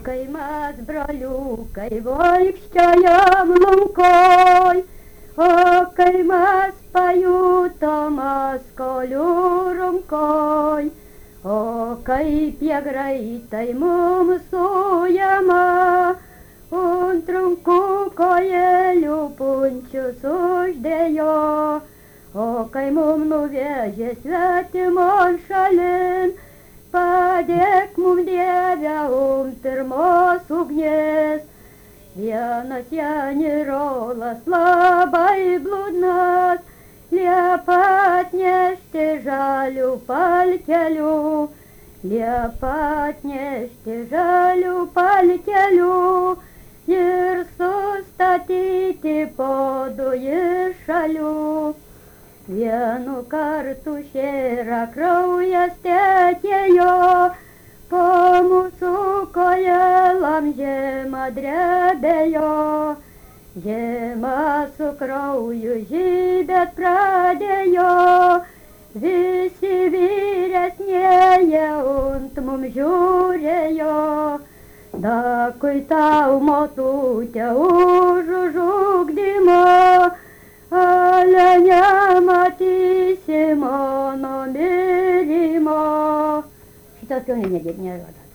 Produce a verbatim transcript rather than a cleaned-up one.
kai mes broliukai vaikščiojom laukoj, o kai mes pajutom maskolių runkoj, o kaip jie greitai mums sujama, ant rankų kojelių punčius uždėjo, o kai mum nuvežė svetimon šalin, padėk mum Dieve um pirmos ugnies. Vienas generolas labai blūdnas, liepą atnešti žalių palkelių, liepą atnešti žalių palkelių ir sustatyti po du iš šalių. Vienu kartu šėra kraujas tekėjo, po mūsų kojelam žemą drebėjo. Žemą su krauju žydėt pradėjo, visi vyresnieji ant mum žiūrėjo. Dakui tau, motute, už užugdymą, ale nematysi mano mirimo. Šitos pioninė nežada.